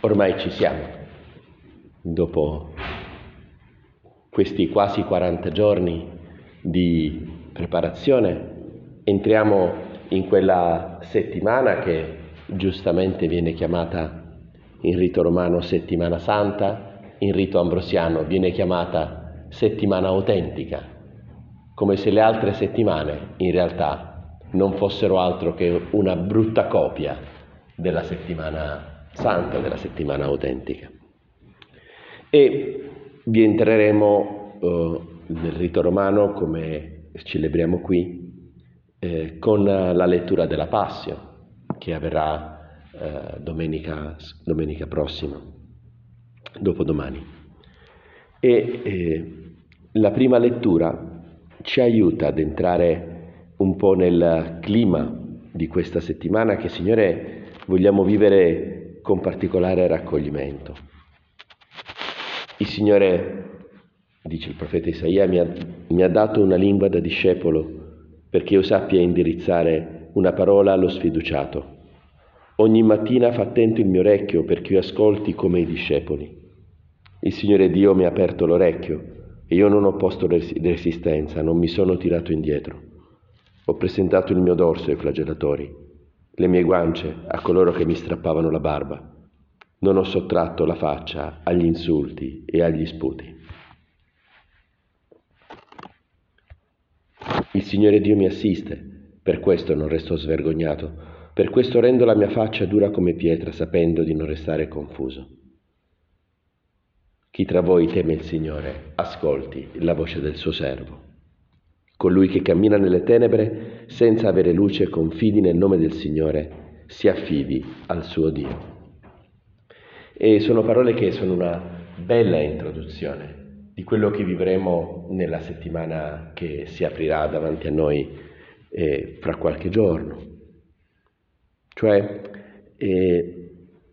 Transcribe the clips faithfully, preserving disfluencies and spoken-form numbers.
Ormai ci siamo, dopo questi quasi quaranta giorni di preparazione, entriamo in quella settimana che giustamente viene chiamata in rito romano settimana santa, in rito ambrosiano viene chiamata settimana autentica, come se le altre settimane in realtà non fossero altro che una brutta copia della settimana santa, della settimana autentica. E vi entreremo eh, nel rito romano, come celebriamo qui, eh, con la lettura della Passio, che avverrà eh, domenica, domenica prossima, dopodomani. E eh, la prima lettura ci aiuta ad entrare un po' nel clima di questa settimana che, Signore, vogliamo vivere con particolare raccoglimento. Il Signore, dice il profeta Isaia, mi ha, mi ha dato una lingua da discepolo perché io sappia indirizzare una parola allo sfiduciato. Ogni mattina fa attento il mio orecchio perché io ascolti come i discepoli. Il Signore Dio mi ha aperto l'orecchio e io non ho posto resistenza, non mi sono tirato indietro. Ho presentato il mio dorso ai flagellatori, le mie guance a coloro che mi strappavano la barba. Non ho sottratto la faccia agli insulti e agli sputi. Il Signore Dio mi assiste, per questo non resto svergognato, per questo rendo la mia faccia dura come pietra, sapendo di non restare confuso. Chi tra voi teme il Signore, ascolti la voce del suo servo. Colui che cammina nelle tenebre, senza avere luce, confidi nel nome del Signore, si affidi al suo Dio. E sono parole che sono una bella introduzione di quello che vivremo nella settimana che si aprirà davanti a noi eh, fra qualche giorno. Cioè, eh,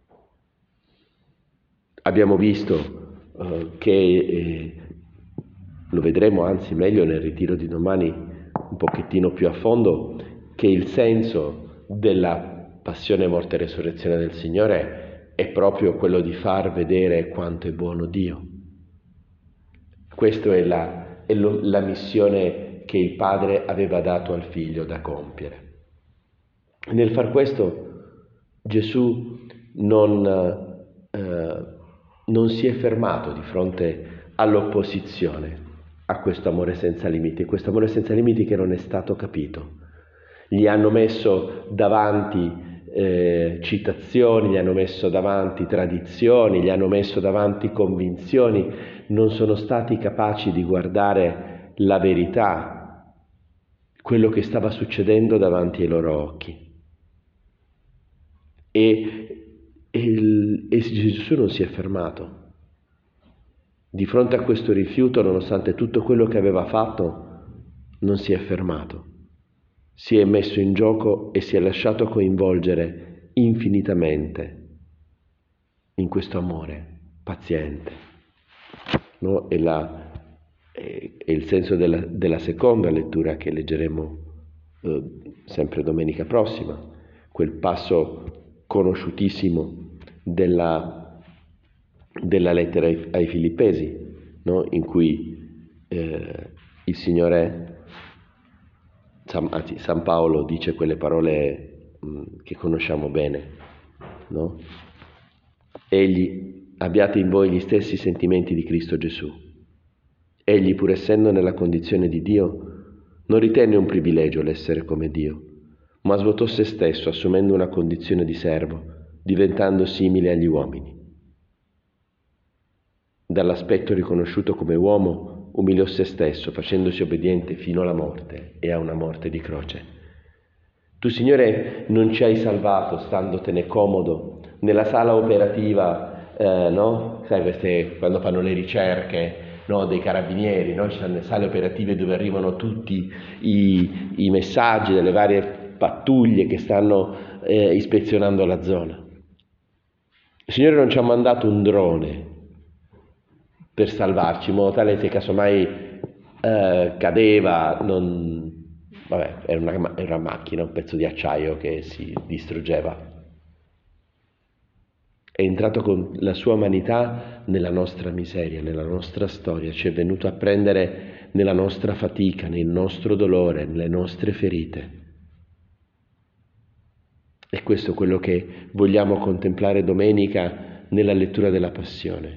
abbiamo visto eh, che, eh, lo vedremo anzi meglio nel ritiro di domani un pochettino più a fondo, che il senso della passione, morte e resurrezione del Signore è proprio quello di far vedere quanto è buono Dio. Questa è la, è lo, la missione che il Padre aveva dato al Figlio da compiere. Nel far questo Gesù non, eh, non si è fermato di fronte all'opposizione a questo amore senza limiti, questo amore senza limiti che non è stato capito. Gli hanno messo davanti eh, citazioni, gli hanno messo davanti tradizioni, gli hanno messo davanti convinzioni, non sono stati capaci di guardare la verità, quello che stava succedendo davanti ai loro occhi. E, e, il, e Gesù non si è fermato. Di fronte a questo rifiuto, nonostante tutto quello che aveva fatto, non si è fermato. Si è messo in gioco e si è lasciato coinvolgere infinitamente in questo amore paziente. No? È, la, è, è il senso della, della seconda lettura che leggeremo eh, sempre domenica prossima, quel passo conosciutissimo della, della lettera ai, ai Filippesi, no? In cui eh, il Signore, San, anzi San Paolo dice quelle parole mh, che conosciamo bene, no? Egli, abbiate in voi gli stessi sentimenti di Cristo Gesù. Egli, pur essendo nella condizione di Dio, non ritenne un privilegio l'essere come Dio, ma svuotò se stesso assumendo una condizione di servo, diventando simile agli uomini. Dall'aspetto riconosciuto come uomo, umiliò se stesso, facendosi obbediente fino alla morte e a una morte di croce. Tu, Signore, non ci hai salvato standotene comodo nella sala operativa, eh, no? Sai, queste, quando fanno le ricerche, no, dei carabinieri, no? Ci sono le sale operative dove arrivano tutti i, i messaggi delle varie pattuglie che stanno eh, ispezionando la zona. Il Signore non ci ha mandato un drone per salvarci, in modo tale che casomai eh, cadeva, non, vabbè, era una, era una macchina, un pezzo di acciaio che si distruggeva. È entrato con la sua umanità nella nostra miseria, nella nostra storia, ci è venuto a prendere nella nostra fatica, nel nostro dolore, nelle nostre ferite. E questo è quello che vogliamo contemplare domenica nella lettura della Passione.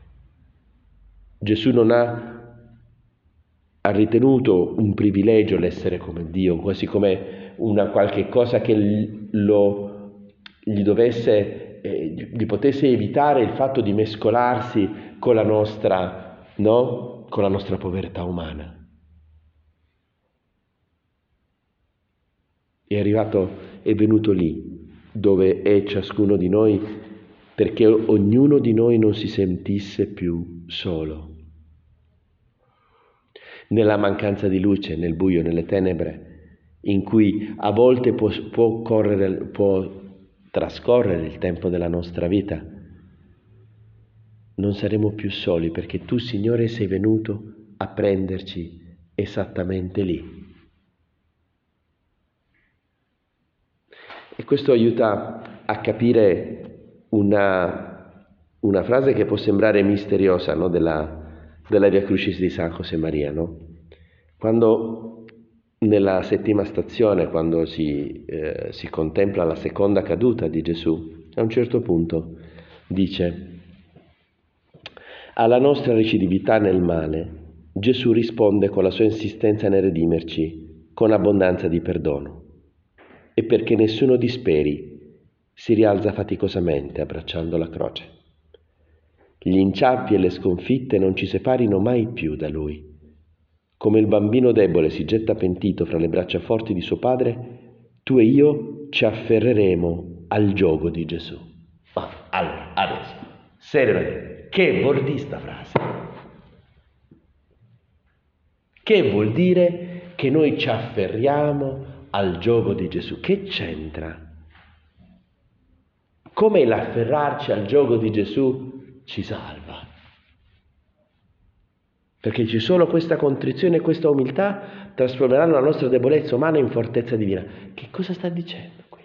Gesù non ha, ha ritenuto un privilegio l'essere come Dio, quasi come una qualche cosa che lo, gli dovesse, eh, gli potesse evitare il fatto di mescolarsi con la nostra, no? Con la nostra povertà umana. È arrivato, è venuto lì, dove è ciascuno di noi, perché ognuno di noi non si sentisse più solo. Nella mancanza di luce, nel buio, nelle tenebre, in cui a volte può, può, correre, può trascorrere il tempo della nostra vita, non saremo più soli, perché tu, Signore, sei venuto a prenderci esattamente lì. E questo aiuta a capire una, una frase che può sembrare misteriosa, no? della, della Via Crucis di San Josemaria, no? Quando nella settima stazione, quando si, eh, si contempla la seconda caduta di Gesù, a un certo punto dice: alla nostra recidività nel male, Gesù risponde con la sua insistenza nel redimerci, con abbondanza di perdono. E perché nessuno disperi, si rialza faticosamente abbracciando la croce. Gli inciampi e le sconfitte non ci separino mai più da Lui. Come il bambino debole si getta pentito fra le braccia forti di suo padre, tu e io ci afferreremo al giogo di Gesù. Ma allora, adesso, seriamente, che vuol dire sta frase? Che vuol dire che noi ci afferriamo al giogo di Gesù? Che c'entra? Come l'afferrarci al giogo di Gesù ci salva? Perché c'è solo questa contrizione e questa umiltà trasformeranno la nostra debolezza umana in fortezza divina. Che cosa sta dicendo qui?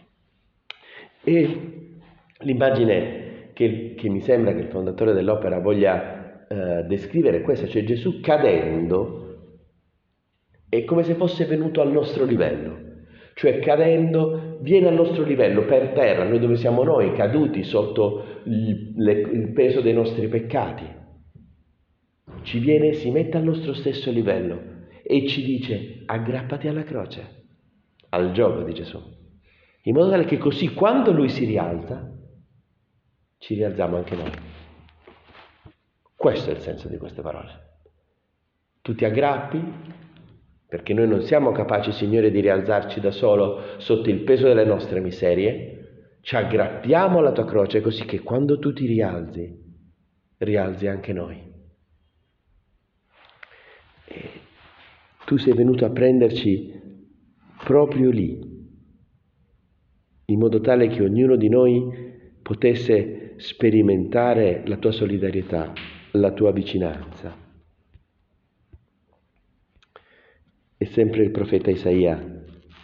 E l'immagine che, che mi sembra che il fondatore dell'opera voglia eh, descrivere è questa, cioè Gesù cadendo è come se fosse venuto al nostro livello, cioè cadendo viene al nostro livello per terra, noi dove siamo noi, caduti sotto il, le, il peso dei nostri peccati, ci viene, si mette al nostro stesso livello e ci dice: aggrappati alla croce, al gioco di Gesù, in modo tale che così quando Lui si rialza, ci rialziamo anche noi. Questo è il senso di queste parole. Tu ti aggrappi, perché noi non siamo capaci, Signore, di rialzarci da solo sotto il peso delle nostre miserie, ci aggrappiamo alla tua croce così che quando tu ti rialzi, rialzi anche noi. E tu sei venuto a prenderci proprio lì, in modo tale che ognuno di noi potesse sperimentare la tua solidarietà, la tua vicinanza. E sempre il profeta Isaia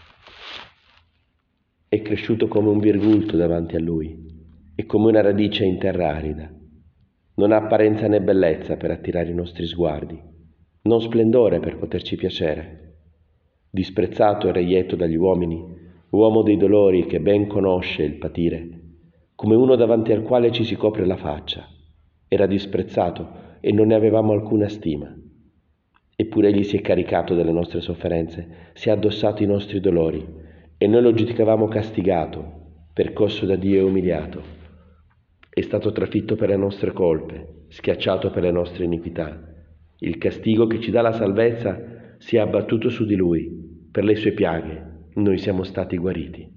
è cresciuto come un virgulto davanti a lui e come una radice in terra arida. Non ha apparenza né bellezza per attirare i nostri sguardi, non splendore per poterci piacere. Disprezzato e reietto dagli uomini, uomo dei dolori che ben conosce il patire, come uno davanti al quale ci si copre la faccia. Era disprezzato e non ne avevamo alcuna stima. Eppure egli si è caricato delle nostre sofferenze, si è addossato i nostri dolori, e noi lo giudicavamo castigato, percosso da Dio e umiliato. È stato trafitto per le nostre colpe, schiacciato per le nostre iniquità. Il castigo che ci dà la salvezza si è abbattuto su di lui, per le sue piaghe noi siamo stati guariti.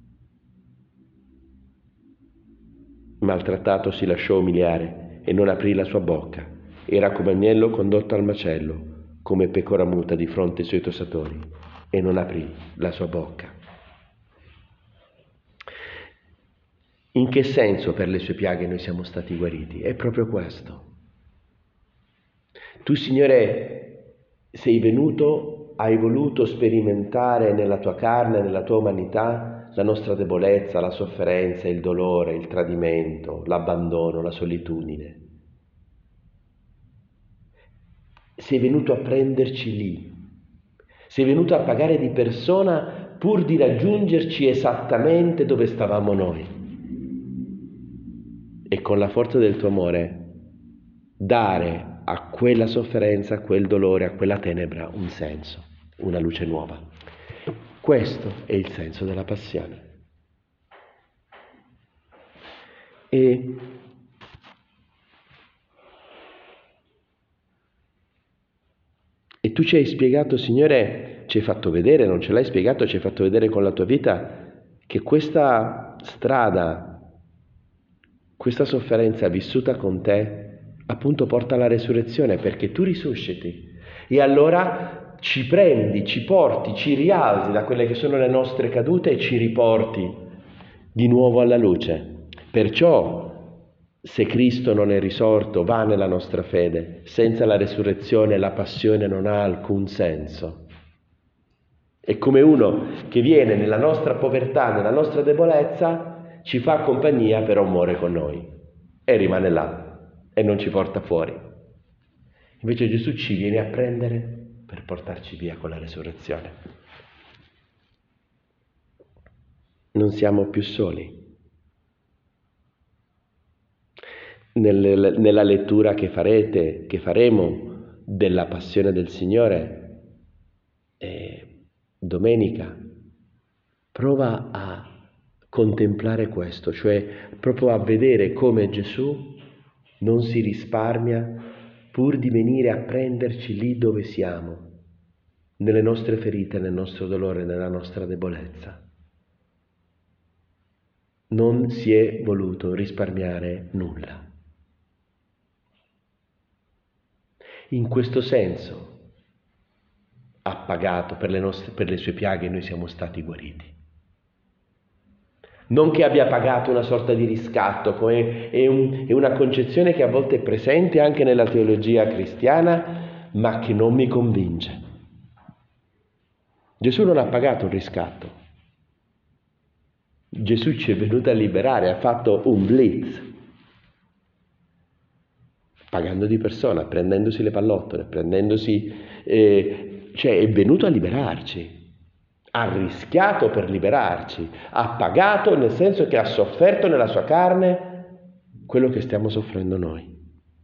Maltrattato si lasciò umiliare e non aprì la sua bocca. Era come agnello condotto al macello, come pecora muta di fronte ai suoi tossatori, e non aprì la sua bocca. In che senso per le sue piaghe noi siamo stati guariti? È proprio questo. Tu, Signore, sei venuto, hai voluto sperimentare nella tua carne, nella tua umanità, la nostra debolezza, la sofferenza, il dolore, il tradimento, l'abbandono, la solitudine. Sei venuto a prenderci lì, sei venuto a pagare di persona pur di raggiungerci esattamente dove stavamo noi. E con la forza del tuo amore dare a quella sofferenza, a quel dolore, a quella tenebra un senso, una luce nuova. Questo è il senso della passione. E E tu ci hai spiegato, Signore, ci hai fatto vedere, non ce l'hai spiegato, ci hai fatto vedere con la tua vita che questa strada, questa sofferenza vissuta con te, appunto porta alla resurrezione, perché tu risusciti. E allora ci prendi, ci porti, ci rialzi da quelle che sono le nostre cadute e ci riporti di nuovo alla luce. Perciò, se Cristo non è risorto, vana è la nostra fede. Senza la resurrezione la passione non ha alcun senso. È come uno che viene nella nostra povertà, nella nostra debolezza, ci fa compagnia, però muore con noi e rimane là e non ci porta fuori. Invece Gesù ci viene a prendere per portarci via con la resurrezione. Non siamo più soli. Nella lettura che farete, che faremo della passione del Signore eh, domenica, prova a contemplare questo, cioè proprio a vedere come Gesù non si risparmia pur di venire a prenderci lì dove siamo, nelle nostre ferite, nel nostro dolore, nella nostra debolezza. Non si è voluto risparmiare nulla. In questo senso ha pagato per le, nostre, per le sue piaghe, noi siamo stati guariti. Non che abbia pagato una sorta di riscatto, come è, un, è una concezione che a volte è presente anche nella teologia cristiana, ma che non mi convince. Gesù non ha pagato un riscatto. Gesù ci è venuto a liberare, ha fatto un blitz, pagando di persona, prendendosi le pallottole, prendendosi, eh, cioè è venuto a liberarci, ha rischiato per liberarci, ha pagato nel senso che ha sofferto nella sua carne quello che stiamo soffrendo noi.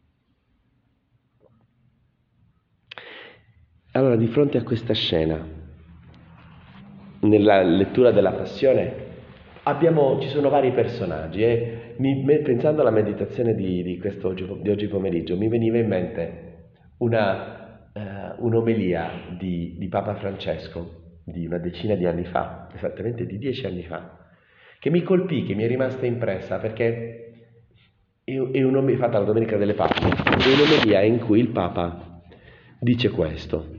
Allora, di fronte a questa scena, nella lettura della Passione, abbiamo, ci sono vari personaggi e mi, pensando alla meditazione di, di, questo, di oggi pomeriggio mi veniva in mente una, eh, un'omelia di, di Papa Francesco di una decina di anni fa, esattamente di dieci anni fa, che mi colpì, che mi è rimasta impressa perché è, è un'omelia fatta la Domenica delle Pasque, è un'omelia in cui il Papa dice questo: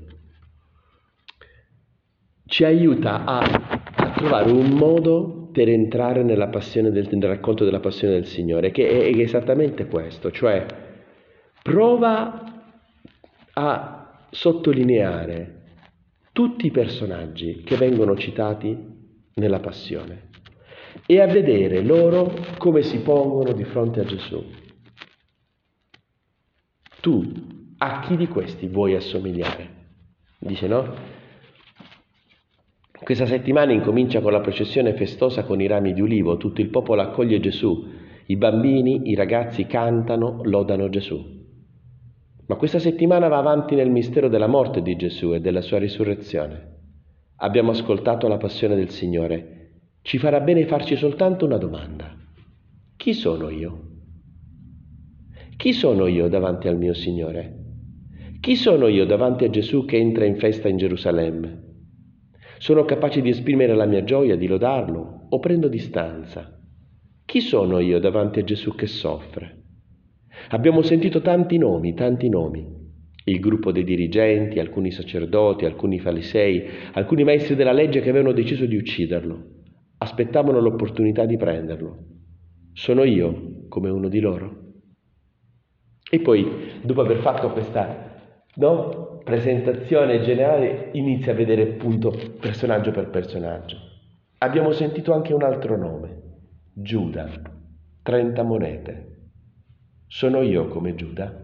ci aiuta a, a trovare un modo per entrare nella passione del, nel racconto della passione del Signore, che è, è esattamente questo, cioè prova a sottolineare tutti i personaggi che vengono citati nella passione e a vedere loro come si pongono di fronte a Gesù. Tu a chi di questi vuoi assomigliare? Dice, no? Questa settimana incomincia con la processione festosa con i rami di ulivo, tutto il popolo accoglie Gesù, i bambini, i ragazzi cantano, lodano Gesù. Ma questa settimana va avanti nel mistero della morte di Gesù e della sua risurrezione. Abbiamo ascoltato la passione del Signore. Ci farà bene farci soltanto una domanda. Chi sono io? Chi sono io davanti al mio Signore? Chi sono io davanti a Gesù che entra in festa in Gerusalemme? Sono capace di esprimere la mia gioia, di lodarlo, o prendo distanza? Chi sono io davanti a Gesù che soffre? Abbiamo sentito tanti nomi, tanti nomi. Il gruppo dei dirigenti, alcuni sacerdoti, alcuni farisei, alcuni maestri della legge che avevano deciso di ucciderlo. Aspettavano l'opportunità di prenderlo. Sono io come uno di loro? E poi, dopo aver fatto questa, no, presentazione generale, inizia a vedere appunto personaggio per personaggio. Abbiamo sentito anche un altro nome, Giuda, trenta monete. Sono io come Giuda?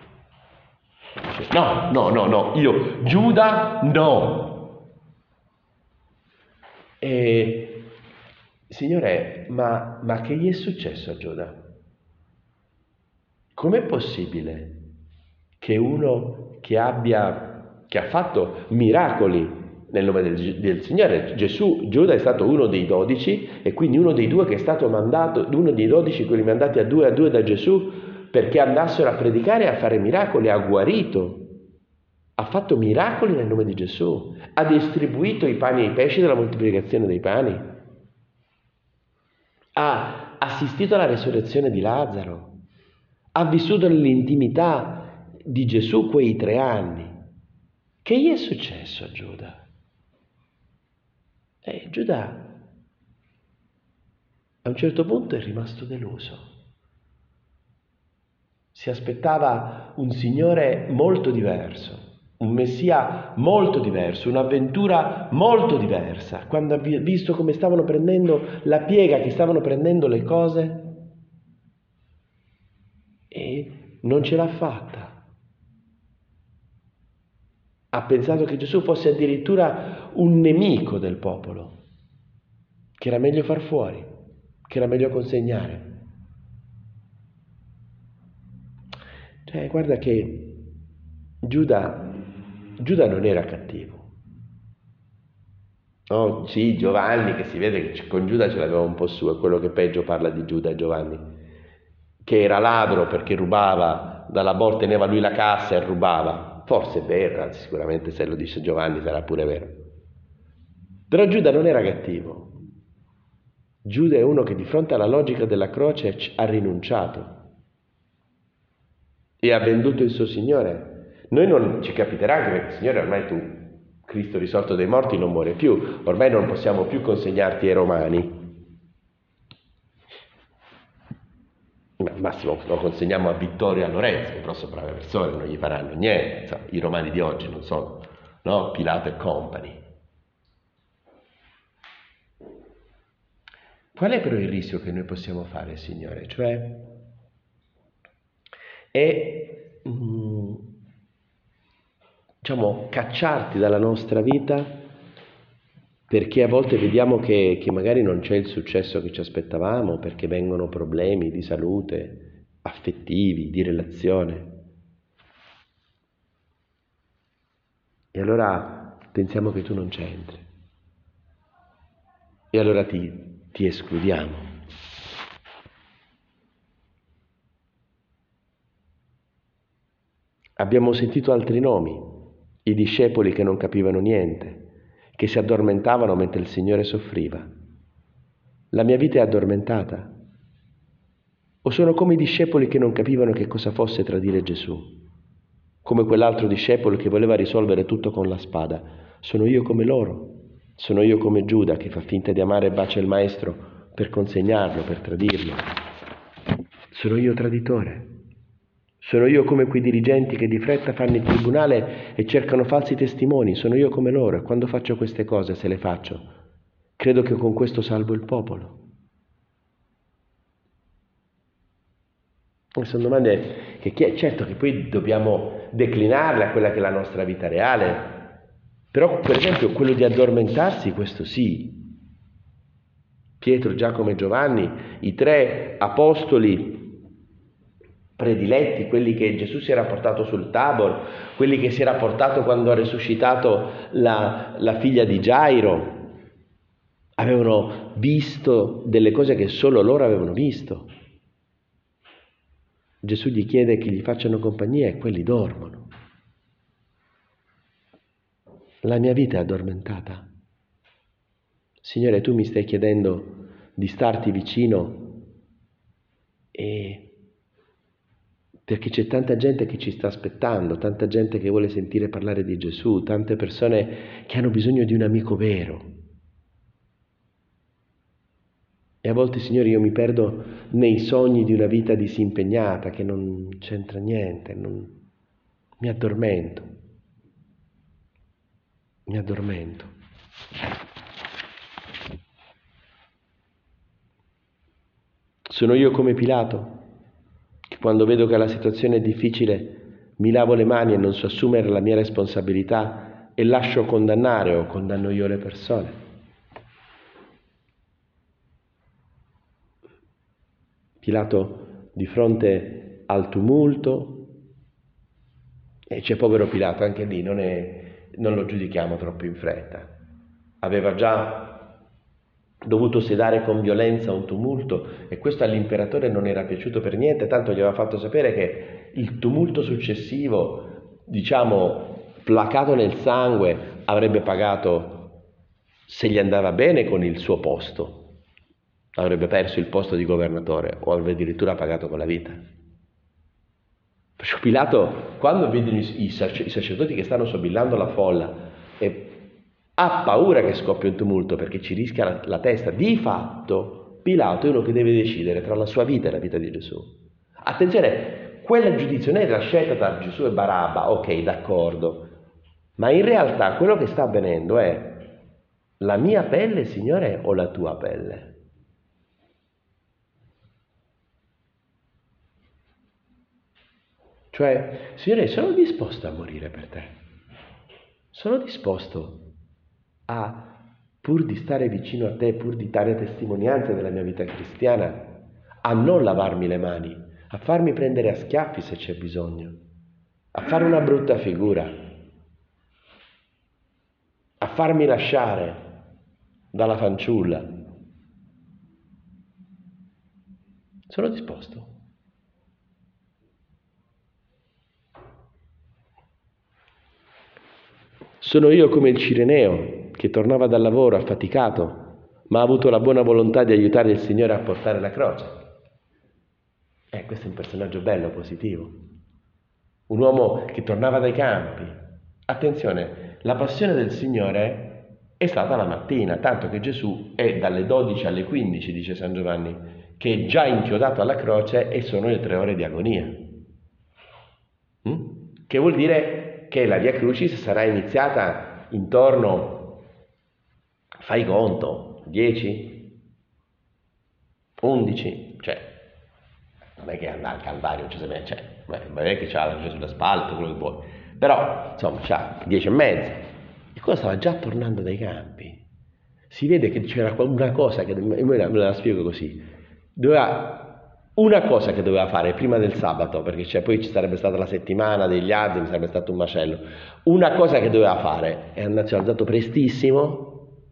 No, no, no, no, io, Giuda, no. E, Signore, ma, ma che gli è successo a Giuda? Com'è possibile che uno che abbia, che ha fatto miracoli nel nome del, del Signore, Gesù, Giuda è stato uno dei dodici e quindi uno dei due che è stato mandato, uno dei dodici, quelli mandati a due a due da Gesù perché andassero a predicare e a fare miracoli, ha guarito, ha fatto miracoli nel nome di Gesù, ha distribuito i pani e i pesci della moltiplicazione dei pani, ha assistito alla resurrezione di Lazzaro, ha vissuto nell'intimità di Gesù quei tre anni. Che gli è successo a Giuda? Eh, Giuda a un certo punto è rimasto deluso. Si aspettava un Signore molto diverso, un Messia molto diverso, un'avventura molto diversa. Quando ha visto come stavano prendendo la piega, che stavano prendendo le cose, e non ce l'ha fatta. Ha pensato che Gesù fosse addirittura un nemico del popolo, che era meglio far fuori, che era meglio consegnare. Cioè, guarda che Giuda, Giuda non era cattivo. Oh, sì, Giovanni, che si vede che con Giuda ce l'aveva un po' su, è quello che peggio parla di Giuda e Giovanni, che era ladro perché rubava, dalla borsa teneva lui la cassa e rubava. Forse è vero, anzi sicuramente se lo dice Giovanni sarà pure vero. Però Giuda non era cattivo. Giuda è uno che di fronte alla logica della croce ha rinunciato e ha venduto il suo Signore. Noi non ci capiterà anche perché, Signore, ormai tu, Cristo risorto dai morti, non muore più, ormai non possiamo più consegnarti ai Romani. Ma al massimo lo consegniamo a Vittorio e a Lorenzo, che però sono brave persone, non gli faranno niente. Insomma, i Romani di oggi non sono, no? Pilato e compagni. Qual è però il rischio che noi possiamo fare, Signore? Cioè, è, mm, diciamo, cacciarti dalla nostra vita perché a volte vediamo che, che magari non c'è il successo che ci aspettavamo, perché vengono problemi di salute, affettivi, di relazione. E allora pensiamo che tu non c'entri. E allora ti, ti escludiamo. Abbiamo sentito altri nomi, i discepoli che non capivano niente, che si addormentavano mentre il Signore soffriva. La mia vita è addormentata? O sono come i discepoli che non capivano che cosa fosse tradire Gesù? Come quell'altro discepolo che voleva risolvere tutto con la spada. Sono io come loro? Sono io come Giuda che fa finta di amare e bacia il Maestro per consegnarlo, per tradirlo? Sono io traditore? Sono io come quei dirigenti che di fretta fanno il tribunale e cercano falsi testimoni? Sono io come loro e quando faccio queste cose, se le faccio, credo che con questo salvo il popolo? Sono domande che certo che poi dobbiamo declinarle a quella che è la nostra vita reale, però per esempio quello di addormentarsi, questo sì. Pietro, Giacomo e Giovanni, i tre apostoli prediletti, quelli che Gesù si era portato sul Tabor, quelli che si era portato quando ha risuscitato la, la figlia di Gairo, avevano visto delle cose che solo loro avevano visto. Gesù gli chiede che gli facciano compagnia e quelli dormono. La mia vita è addormentata. Signore, tu mi stai chiedendo di starti vicino e perché c'è tanta gente che ci sta aspettando, tanta gente che vuole sentire parlare di Gesù, tante persone che hanno bisogno di un amico vero. E a volte, Signore, io mi perdo nei sogni di una vita disimpegnata che non c'entra niente, non... mi addormento, mi addormento. Sono io come Pilato, che quando vedo che la situazione è difficile mi lavo le mani e non so assumere la mia responsabilità e lascio condannare o condanno io le persone. Pilato di fronte al tumulto, e c'è povero Pilato, anche lì non, è, non lo giudichiamo troppo in fretta. Aveva già dovuto sedare con violenza un tumulto e questo all'imperatore non era piaciuto per niente, tanto gli aveva fatto sapere che il tumulto successivo, diciamo, placato nel sangue, avrebbe pagato, se gli andava bene, con il suo posto. Avrebbe perso il posto di governatore o avrebbe addirittura pagato con la vita. Perciò Pilato, quando vede i sacerdoti che stanno sobillando la folla, e ha paura che scoppia un tumulto perché ci rischia la, la testa. Di fatto Pilato è uno che deve decidere tra la sua vita e la vita di Gesù. Attenzione, quel giudizio non è la scelta tra Gesù e Barabba, ok, d'accordo, ma in realtà quello che sta avvenendo è: la mia pelle, Signore, o la tua pelle? Cioè, Signore, sono disposto a morire per te. Sono disposto a, pur di stare vicino a te, pur di dare testimonianza della mia vita cristiana, a non lavarmi le mani, a farmi prendere a schiaffi se c'è bisogno, a fare una brutta figura, a farmi lasciare dalla fanciulla. Sono disposto. Sono io come il Cireneo che tornava dal lavoro affaticato, ma ha avuto la buona volontà di aiutare il Signore a portare la croce. Eh, questo è un personaggio bello, positivo. Un uomo che tornava dai campi. Attenzione, la passione del Signore è stata la mattina, tanto che Gesù è dalle dodici alle quindici, dice San Giovanni, che è già inchiodato alla croce e sono le tre ore di agonia. Mm? Che vuol dire che la Via Crucis sarà iniziata intorno, fai conto, dieci, undici, cioè non è che andare al Calvario, cioè, cioè, non è che c'ha Gesù da spalle, quello che vuoi, però insomma c'ha dieci e mezza, e qua stava già tornando dai campi. Si vede che c'era una cosa che, me la, me la spiego così, doveva, una cosa che doveva fare prima del sabato, perché cioè, poi ci sarebbe stata la settimana degli azimi, sarebbe stato un macello, una cosa che doveva fare è andato alzato prestissimo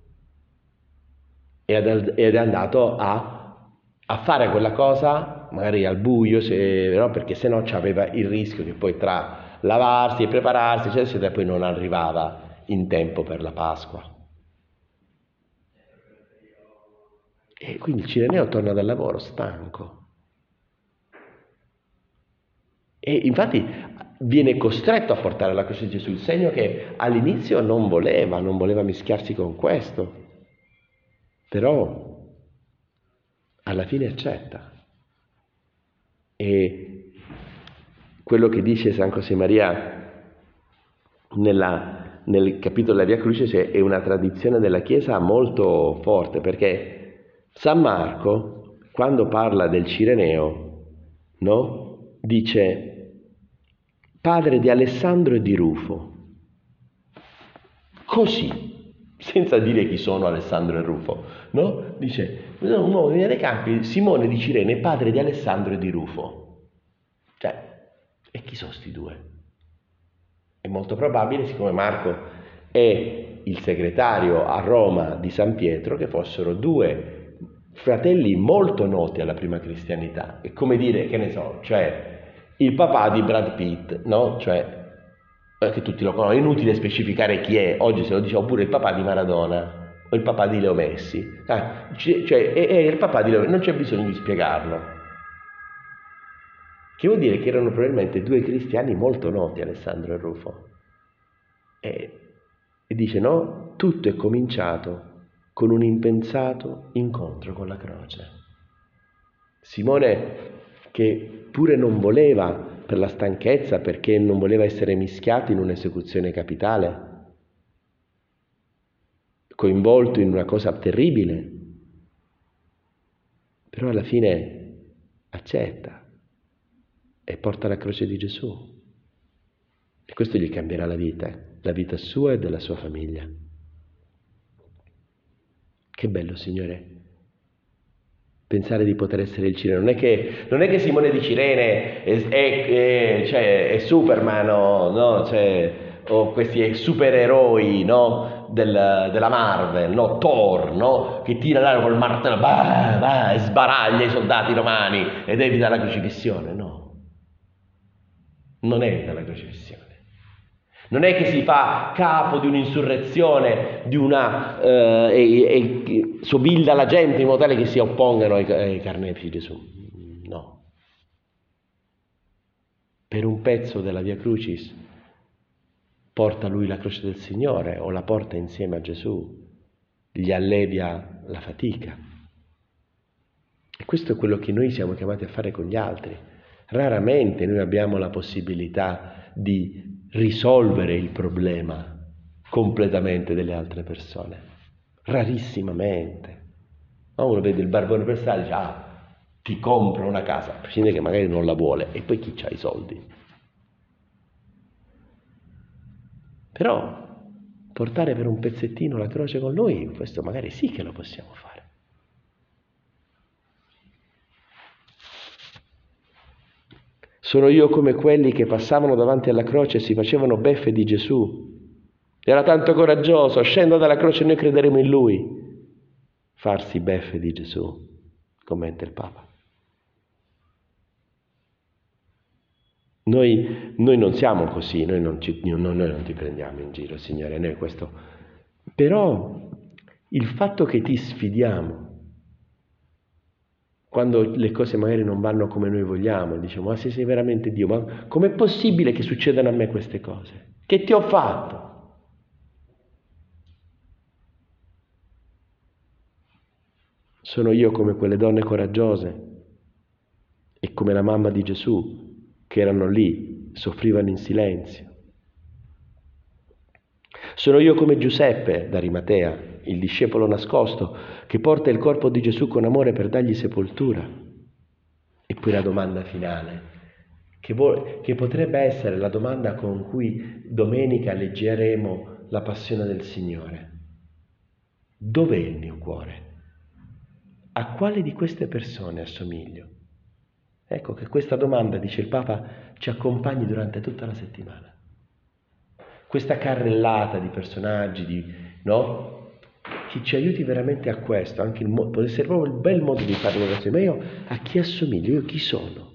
ed è andato a, a fare quella cosa magari al buio, se, no? Perché sennò c'aveva il rischio che poi tra lavarsi e prepararsi eccetera, eccetera, poi non arrivava in tempo per la Pasqua. E quindi il Cireneo torna dal lavoro stanco. E infatti viene costretto a portare la croce di Gesù, il segno che all'inizio non voleva, non voleva mischiarsi con questo, però alla fine accetta. E quello che dice San Josemaria nella, nel capitolo della Via Crucis è una tradizione della Chiesa molto forte, perché San Marco, quando parla del Cireneo, no? Dice padre di Alessandro e di Rufo, così, senza dire chi sono Alessandro e Rufo, no? Dice un uomo che viene dai campi, Simone di Cirene, padre di Alessandro e di Rufo. Cioè, e chi sono sti due? È molto probabile, siccome Marco è il segretario a Roma di San Pietro, che fossero due fratelli molto noti alla prima cristianità. È come dire, che ne so, cioè il papà di Brad Pitt, no? Cioè, che tutti lo conoscono, è inutile specificare chi è, oggi se lo dice, oppure il papà di Maradona o il papà di Leo Messi, ah, cioè è, è il papà di Leo Messi, non c'è bisogno di spiegarlo, che vuol dire che erano probabilmente due cristiani molto noti, Alessandro e Rufo, e, e dice no, tutto è cominciato con un impensato incontro con la croce. Simone, che pure non voleva, per la stanchezza, perché non voleva essere mischiato in un'esecuzione capitale, coinvolto in una cosa terribile, però alla fine accetta e porta la croce di Gesù. E questo gli cambierà la vita, la vita sua e della sua famiglia. Che bello, Signore, pensare di poter essere il Cirene. Non è che, non è che Simone di Cirene è, è, è, cioè, è Superman, no? no? Cioè, o questi supereroi, no? Del, della Marvel, no? Thor, no? Che tira l'aria col martello, bah, bah, e sbaraglia i soldati romani ed evita la crocifissione. No, non evita la crocifissione. Non è che si fa capo di un'insurrezione, di una, eh, e, e sobilda la gente in modo tale che si oppongano ai, ai carnefici di Gesù. No. Per un pezzo della Via Crucis porta lui la croce del Signore o la porta insieme a Gesù, gli allevia la fatica. E questo è quello che noi siamo chiamati a fare con gli altri. Raramente noi abbiamo la possibilità di risolvere il problema completamente delle altre persone, rarissimamente. Ma uno vede il barbone per strada e dice: ah, ti compro una casa, a prescindere che magari non la vuole, e poi chi c'ha i soldi? Però portare per un pezzettino la croce con noi, questo magari sì che lo possiamo fare. Sono io come quelli che passavano davanti alla croce e si facevano beffe di Gesù. Era tanto coraggioso, scenda dalla croce e noi crederemo in Lui. Farsi beffe di Gesù, commenta il Papa. Noi, noi non siamo così, noi non, ci, noi non ti prendiamo in giro, Signore, noi questo. Però il fatto che ti sfidiamo, quando le cose magari non vanno come noi vogliamo, diciamo: ma se sei veramente Dio, ma com'è possibile che succedano a me queste cose? Che ti ho fatto? Sono io come quelle donne coraggiose e come la mamma di Gesù che erano lì, soffrivano in silenzio. Sono io come Giuseppe d'Arimatea, il discepolo nascosto, che porta il corpo di Gesù con amore per dargli sepoltura. E poi la domanda finale, che, vuole, che potrebbe essere la domanda con cui domenica leggeremo la passione del Signore. Dov'è il mio cuore? A quale di queste persone assomiglio? Ecco che questa domanda, dice il Papa, ci accompagni durante tutta la settimana. Questa carrellata di personaggi, di, no? Che ci aiuti veramente a questo, anche il mo- può essere proprio il bel modo di fare l'orazione. Ma io a chi assomiglio? Io chi sono?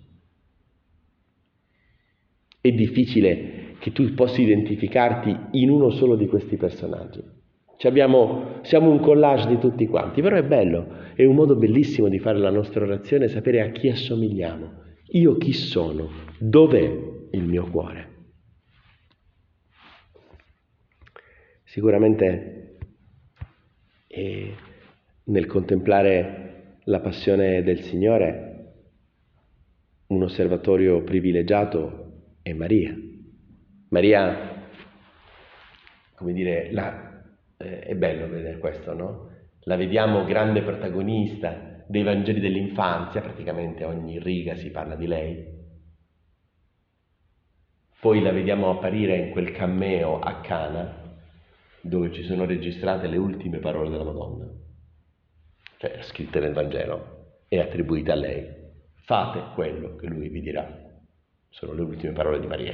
È difficile che tu possa identificarti in uno solo di questi personaggi. Ci abbiamo, siamo un collage di tutti quanti, però è bello, è un modo bellissimo di fare la nostra orazione, sapere a chi assomigliamo. Io chi sono? Dov'è il mio cuore? Sicuramente eh, nel contemplare la passione del Signore, un osservatorio privilegiato è Maria. Maria, come dire, la, eh, è bello vedere questo, no? La vediamo grande protagonista dei Vangeli dell'infanzia, praticamente ogni riga si parla di lei. Poi la vediamo apparire in quel cameo a Cana, dove ci sono registrate le ultime parole della Madonna, cioè scritte nel Vangelo e attribuite a lei. Fate quello che lui vi dirà. Sono le ultime parole di Maria.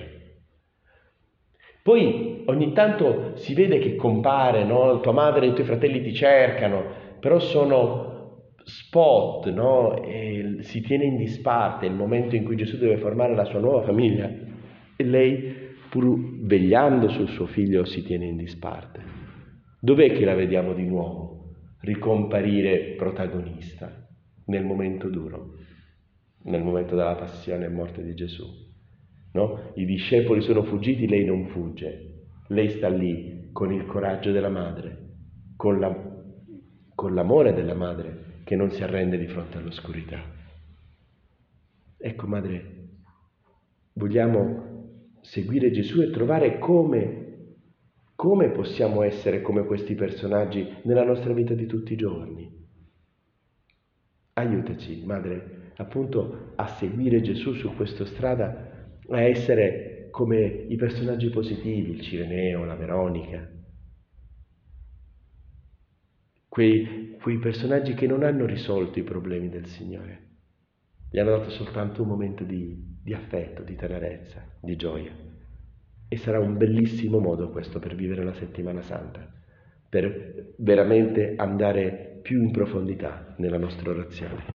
Poi ogni tanto si vede che compare, no? Tua madre e i tuoi fratelli ti cercano, però sono spot, no? E si tiene in disparte il momento in cui Gesù deve formare la sua nuova famiglia e lei, pur vegliando sul suo figlio, si tiene in disparte. Dov'è che la vediamo di nuovo ricomparire protagonista? Nel momento duro, nel momento della passione e morte di Gesù. No? I discepoli sono fuggiti, lei non fugge, lei sta lì con il coraggio della madre, con, la, con l'amore della madre che non si arrende di fronte all'oscurità. Ecco, madre, vogliamo seguire Gesù e trovare come, come possiamo essere come questi personaggi nella nostra vita di tutti i giorni. Aiutaci, madre, appunto a seguire Gesù su questa strada, a essere come i personaggi positivi, il Cireneo, la Veronica, quei, quei personaggi che non hanno risolto i problemi del Signore, gli hanno dato soltanto un momento di, di affetto, di tenerezza, di gioia. E sarà un bellissimo modo questo per vivere la Settimana Santa, per veramente andare più in profondità nella nostra orazione.